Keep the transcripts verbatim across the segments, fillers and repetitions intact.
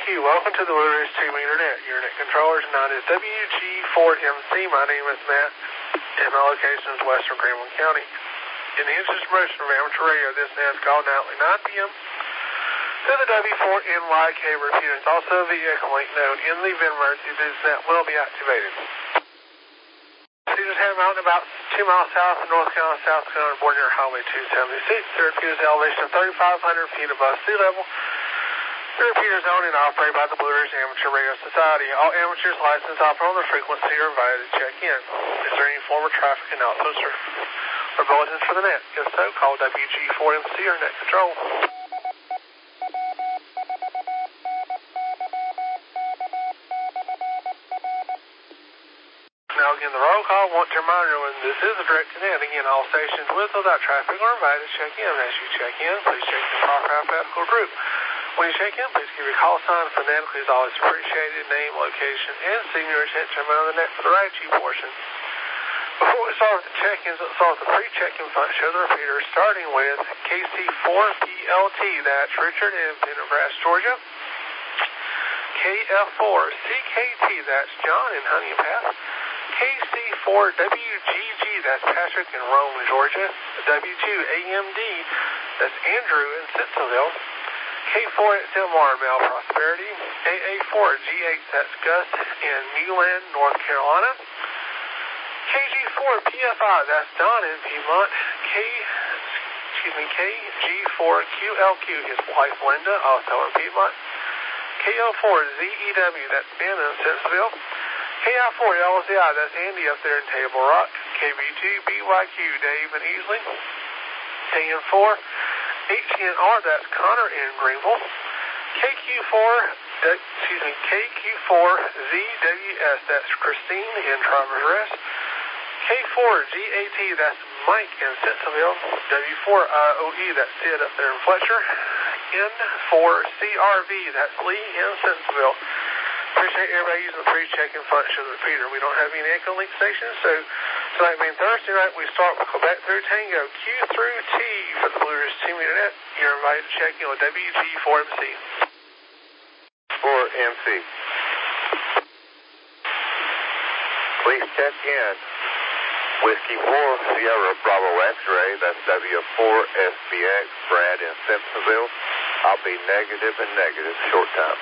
you. Welcome to the Blue Ridge Team Internet. Your internet controller tonight is W G four M C. My name is Matt, and my location is Western Greenwood County. In the instant promotion of amateur radio, this now is called nightly nine p m to the W four N Y K repeater. It's also via Echolink node in the event emergency this net will be activated. Cedars Head Mountain, about two miles south of North Carolina, South Carolina, border near Highway two seventy-six. The repeater's elevation of thirty-five hundred feet above sea level. The repeater is owned and operated by the Blue Ridge Amateur Radio Society. All amateurs licensed to operate on the frequency are invited to check in. Is there any form of traffic announcements or, or bulletins for the net? If so, call W G four M C or net control. Now again, the roll call. Want to remind everyone this is a direct connect. Again, all stations with or without traffic are invited to check in. As you check in, please check the proper alphabetical group. When you check in, please give your call sign. Phonetically is always appreciated. Name, location, and senior attention on the net for the right G portion. Before we start with the check-ins, let's start with the pre-check-in function of the repeater, starting with K C four P L T. That's Richard in Pendergrass, Georgia. K F four C K T. That's John in Huntington Path. K C four W G G. That's Patrick in Rome, Georgia. W two A M D. That's Andrew in Simpsonville. K four X M R, Male Prosperity. A A four G H, that's Gus in Newland, North Carolina. K G four P F I, that's Don in Piedmont. K, excuse me, K G four Q L Q, his wife Linda, also in Piedmont. K O four Z E W, that's Ben in Simpsonville. K I four L Z I, that's Andy up there in Table Rock. K B two B Y Q, Dave in Easley. K N four H N R, that's Connor in Greenville. K Q four, excuse me, K Q four Z W S, that's Christine in Traverse Rest. K four G A T, that's Mike in Simpsonville. W four I O E, that's Sid up there in Fletcher. N four C R V, that's Lee in Simpsonville. Appreciate everybody using the pre-check-in function of the repeater. We don't have any Echolink stations, so tonight being Thursday night, we start with Quebec through Tango, Q through T for the Blue Ridge Team Internet. You're invited to check in with W G four M C. four M C. Please check in. Whiskey four Sierra Bravo X-ray, that's W four S B X, Brad in Simpsonville. I'll be negative and negative short time.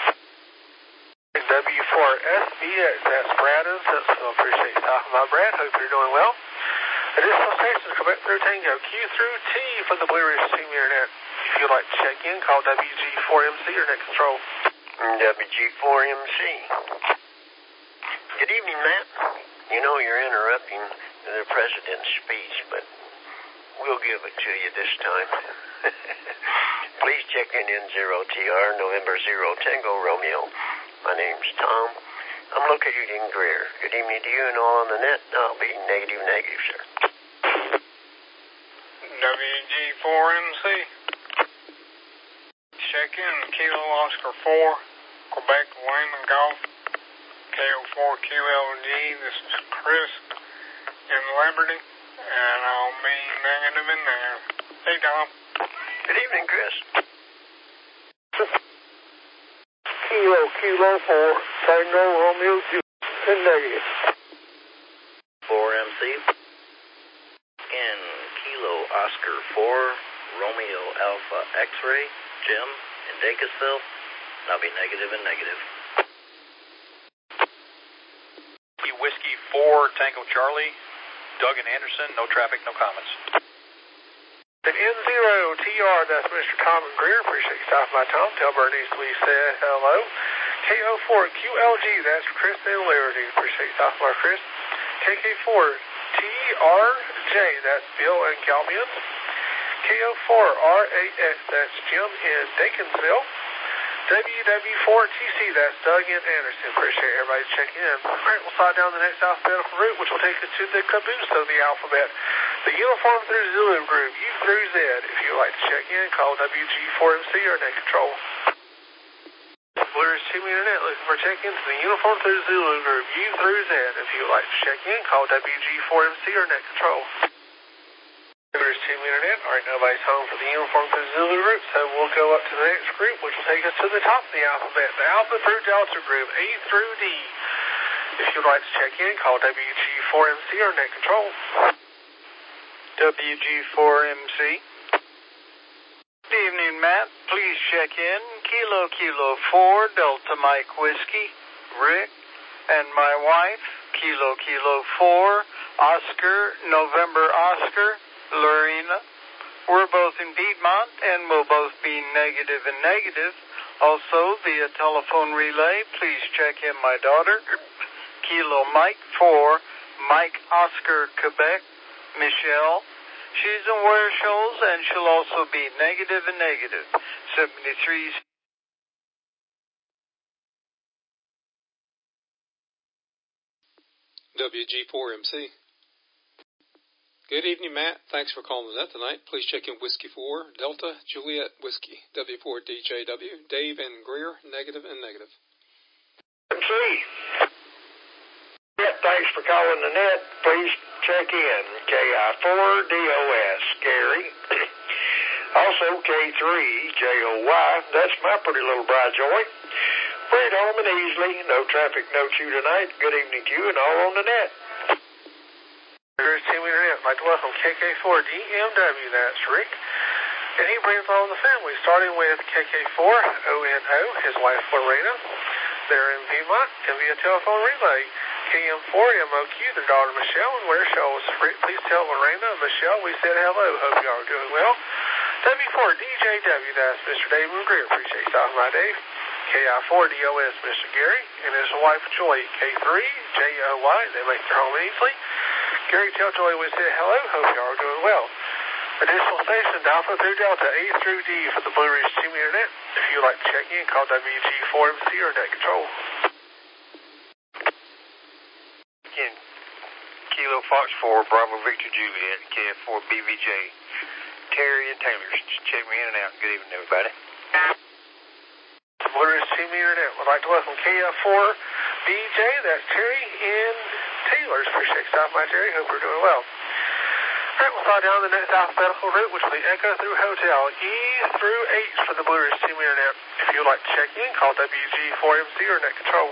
W four S B X, that's Brad in Simpsonville. Appreciate you stopping by, Brad. Hope you're doing well. Additional stations, Quebec through Tango, Q through T for the Blue Ridge Team Internet. If you'd like to check in, call W G four M C or net control. W G four M C. Good evening, Matt. You know you're interrupting the President's speech, but we'll give it to you this time. Please check in N zero T R, November zero Tango Romeo. My name's Tom. I'm located in Greer. Good evening to you and all on the net. I'll be negative, negative, sir. W G four M C. Check in Kilo Oscar four, Quebec Lehman Golf. K O four Q L G. This is Chris in Liberty, and I'll be negative in there. Hey, Tom. Good evening, Chris. Kilo Kilo four, Tango Romeo two, and negative. four M C. In Kilo Oscar four, Romeo Alpha X-ray, Jim in Dacusville. I'll be negative and negative. Whiskey four, Tango Charlie, Doug and Anderson, no traffic, no comments. And N zero T R, that's Mister Tom and Greer. Appreciate you stopping by, Tom. Tell Bernice we said hello. K O four Q L G, that's Chris and Liberty. Appreciate you stopping by, Chris. K K four T R J, that's Bill and Calbion. K O four R A X, that's Jim in Dakinsville. W W four T C, that's Doug and Anderson. Appreciate everybody checking in. All right, we'll slide down the next alphabetical route, which will take us to the caboose of the alphabet. The uniform through Zulu group, U through Z. If you'd like to check in, call W G four M C or net control. Blue Ridge Team Internet looking for check-ins to the uniform through Zulu group, U through Z. If you'd like to check in, call W G four M C or net control. Blue Ridge Team Internet. All right, nobody's home for the uniform for the Zulu group, so we'll go up to the next group, which will take us to the top of the alphabet, the Alpha through Delta group, A through D. If you'd like to check in, call W G four M C or Net Control. W G four M C. Good evening, Matt. Please check in. Kilo Kilo four, Delta Mike Whiskey, Rick, and my wife, Kilo Kilo four, Oscar, November Oscar, Lorena. We're both in Piedmont, and we'll both be negative and negative. Also, via telephone relay, please check in my daughter, Kilo Mike four, Mike Oscar, Quebec, Michelle. She's in Ware Shoals, and she'll also be negative and negative. seventy-three. W G four M C. Good evening, Matt. Thanks for calling us tonight. Please check in Whiskey four, Delta, Juliet Whiskey, W four D J W, Dave and Greer, negative and negative. M C. Yeah, thanks for calling the net. Please check in. K I four D O S, Gary. Also K three J O Y. That's my pretty little bride joy. Fred home and easily. No traffic, no chew tonight. Good evening to you and all on the net. Here's Team Internet. I'd like to welcome K K four D M W. That's Rick. And he brings along the family, starting with K K four O N O, his wife Lorena. They're in Piedmont, and via telephone relay. K M four M O Q, their daughter Michelle, and Ware Shoals. Rick, please tell Lorena and Michelle we said hello. Hope you all are doing well. W four D J W, that's Mister Dave and Greer. Appreciate you stopping by, Dave. K I four D O S, Mister Gary, and his wife Joy. K three J O Y, they make their home easily. Gary, tell Joy we said hello. Hope you all are doing well. Additional stations, Alpha through Delta, A through D for the Blue Ridge Team Internet. If you'd like to check in, call W G four M C or Net Control. Again, Kilo Fox four, Bravo Victor Juliet, K F four B V J. Terry and Taylor, check me in and out. Good evening, everybody. The Blue Ridge Team Internet would like to welcome K F four B J, that's Terry and Taylor's. Appreciate you stopping by, Terry. Hope you're doing well. All right, we'll slide down the next alphabetical route, which will be Echo through Hotel, E through H for the Blue Ridge Team Internet. If you would like to check in, call W G four M C or Net Control.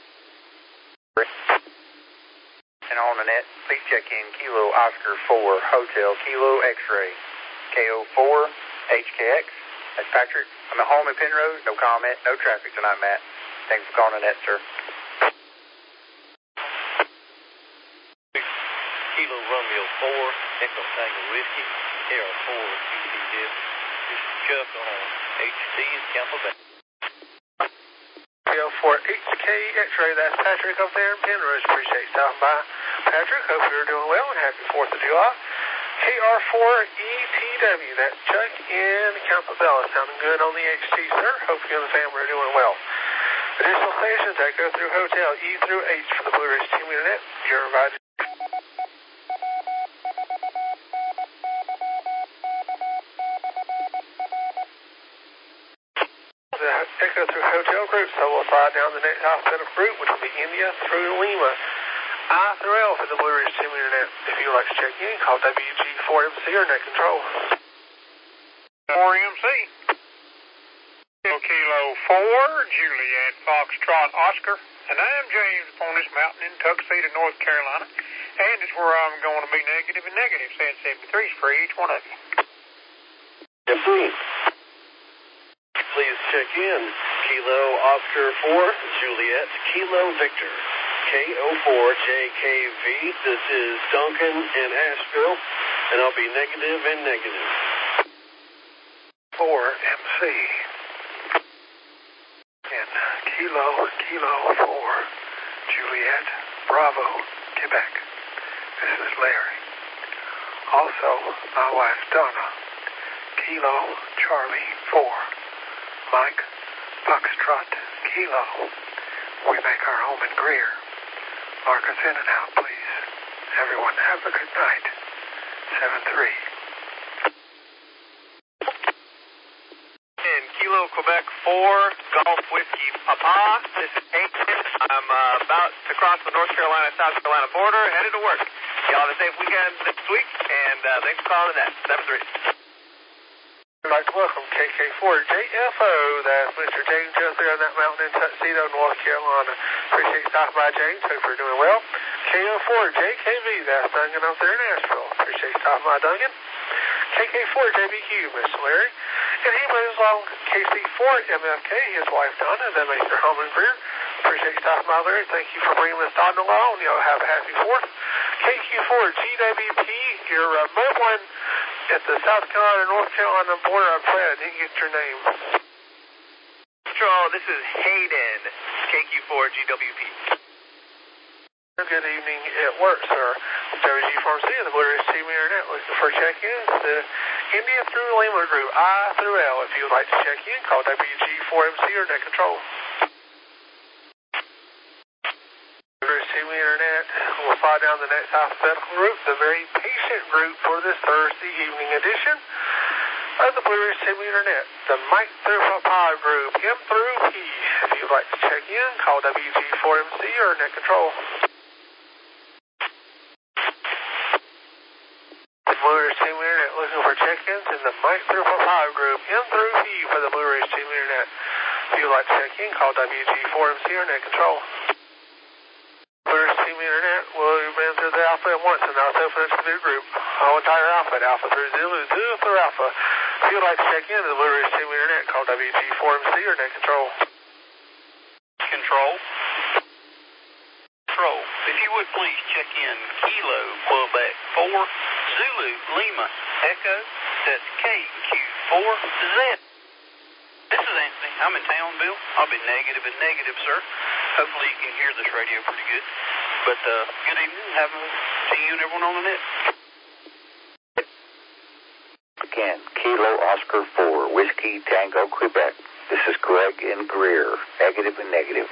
And on the net, please check in Kilo Oscar four, Hotel, Kilo X-Ray, K O four H K X. That's Patrick. I'm at home in Penrose. No comment, no traffic tonight, Matt. Thanks for calling the net, sir. Kilo Romeo four, Echo Tango Whiskey, K R four Q T Dip. This is Chuck on H C in Campo Bay. K O four H K X-Ray, that's Patrick up there in Penrose. Appreciate you stopping by. Patrick, hope you're doing well and happy fourth of July. K R four E T W, that's Chuck in Campobella. Sounding good on the H T, sir. Hope you and the family are doing well. Additional stations, Echo through Hotel, E through H for the Blue Ridge Team Internet. You're invited. The Echo through Hotel group, so we'll slide down the next alphabetical group, which will be India through Lima. I through L for the Blue Ridge Team Internet. If you'd like to check in, call W G four M C or Net Control. four M C. Kilo four, Juliet Foxtrot Oscar, and I'm James upon this mountain in Tuxedo, North Carolina, and it's where I'm going to be negative and negative, saying seventy-threes for each one of you. M C. Please check in. Kilo Oscar four, Juliet, Kilo Victor, K O four J K V. This is Duncan in Asheville, and I'll be negative and negative. four M C. In Kilo, Kilo four, Juliet, Bravo, Quebec. This is Larry. Also, my wife Donna. Kilo, Charlie four, Mike, Foxtrot, Kilo. We make our home in Greer. Mark us in and out, please. Everyone have a good night. seven three. In Kilo, Quebec four, Golf Whiskey Papa. This is Hank. I'm uh, about to cross the North Carolina-South Carolina border, headed to work. Y'all have a safe weekend this week, and uh, thanks for calling the net. seven three. I'd like to welcome K K four J F O. That's Mister James up there on that mountain in Tuxedo, North Carolina. Appreciate you stopping by, James. Hope you're doing well. K O four J K V. That's Duncan up there in Asheville. Appreciate you stopping by, Duncan. K K four J B Q, Mister Larry. And he moves along K C four M F K, his wife Donna, that makes their home and career. Appreciate you stopping by, Larry. Thank you for bringing this Donna along. You know, have a happy fourth. K Q four G W P, your uh, mobiling at the South Carolina, North Carolina border. I'm afraid I didn't get your name. Control, this is Hayden, K Q four G W P. Good evening at work, sir. W G four M C and the Blue Ridge Team Internet looking for check-ins. The India through Lima group, I through L. If you would like to check in, call W G four M C or Net Control. Blue Ridge Team Internet will fly down the next alphabetical group, the very patient group for this Thursday evening edition of the Blue Ridge Team Internet, the Mike through Papa group, M through P. If you would like to check in, call W G four M C or Net Control. Blue Ridge Team Internet looking for check-ins in the Mike through Papa group, M through P for the Blue Ridge Team Internet. If you would like to check in, call W G four M C or Net Control. Blue Ridge Team Internet will run through the alphabet once and now it's open to the new group. Whole entire alphabet, Alpha through Zulu, Zulu through Alpha. If you would like to check in to the Blue Ridge Team Internet, call W G four M C or Net Control. Control. Control. If you would please check in Kilo, Quebec four, Zulu, Lima, Echo, that's K Q four Z. This is Anthony. I'm in town, Bill. I'll be negative and negative, sir. Hopefully you can hear this radio pretty good. But uh, good evening. Have a see you and everyone on the net. Again, Kilo Oscar four, Whiskey Tango, Quebec. This is Greg in Greer. Negative and negative.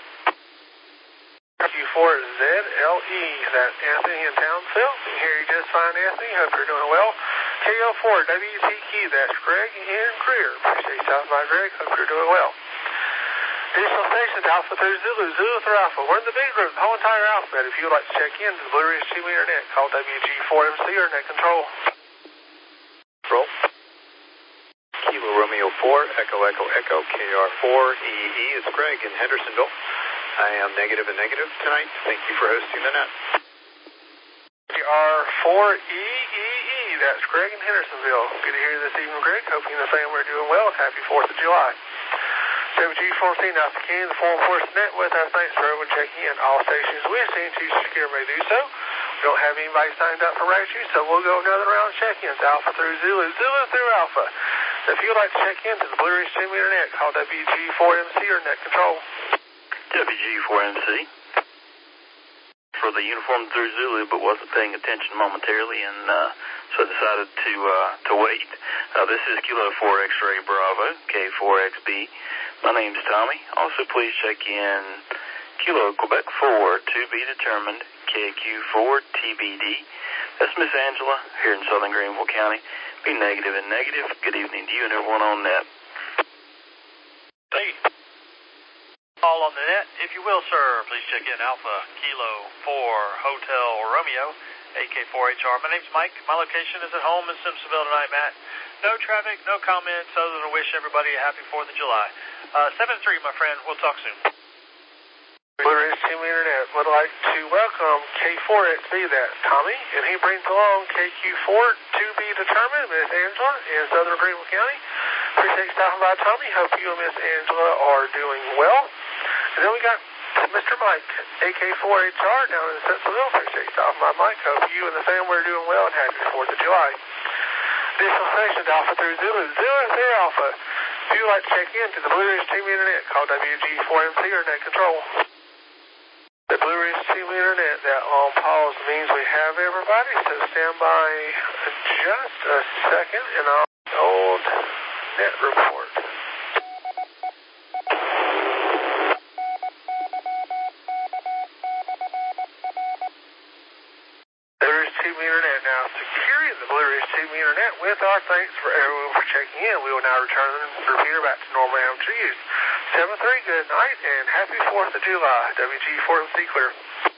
Q four Z L E, that's Anthony in Townsville. Here you just fine, Anthony. Hope you're doing well. K O four W T Q, that's Greg in Greer. Appreciate you stopping by, Greg. Hope you're doing well. Additional stations, Alpha through Zulu, Zulu through Alpha. We're in the big group, the whole entire alphabet. If you would like to check in to the Blue Ridge Team Internet, call W G four M C or Net Control. Control. Kilo Romeo four, Echo Echo Echo K R four E E. It's Greg in Hendersonville. I am negative and negative tonight. Thank you for hosting the net. K R four E E E, that's Greg in Hendersonville. Good to hear you this evening, Greg. Hoping the family are doing well. Happy fourth of July. W G four C, now the King, the Foreign Force Net with our thanks for everyone checking in. All stations wishing to secure may do so. We don't have anybody signed up for registry, so we'll go another round of check-ins. Alpha through Zulu, Zulu through Alpha. So if you'd like to check in to the Blue Ridge Team Internet, call W G four M C or Net Control. W G four M C for the uniform through Zulu, but wasn't paying attention momentarily, and uh, so decided to uh, to wait. Uh, this is Kilo four X-Ray Bravo, K four X B. My name's Tommy. Also, please check in Kilo Quebec four, to be determined, K Q four T B D. That's Miss Angela here in Southern Greenville County. Be negative and negative. Good evening to you and everyone on net. Hey. All on the net, if you will, sir. Please check in Alpha Kilo four Hotel Romeo, A K four H R. My name's Mike. My location is at home in Simpsonville tonight, Matt. No traffic, no comments, other than to wish everybody a happy fourth of July. Uh, seven three, my friend. We'll talk soon. Blue Ridge Team Internet would like to welcome K four X B, that's Tommy, and he brings along K Q four to be determined, Miss Angela in Southern Greenville County. Appreciate you stopping by, Tommy. Hope you and Miss Angela are doing well. And then we got Mister Mike, A K four H R down in Simpsonville. Appreciate you stopping by, Mike. Hope you and the family are doing well and happy fourth of July. Additional stations, Alpha through Zulu, Zulu through Alpha. If you would like to check in to the Blue Ridge Team Internet, call W G four M C or Net Control. The Blue Ridge Team Internet, that long pause means we have everybody, so stand by just a second and I'll old net report. Blue Ridge Team Internet now securing the Blue Ridge Team Internet with our thanks for everyone for checking in. We will now return the repeater back to normal amateur use. seven three, good night and happy fourth of July. W G four M C clear.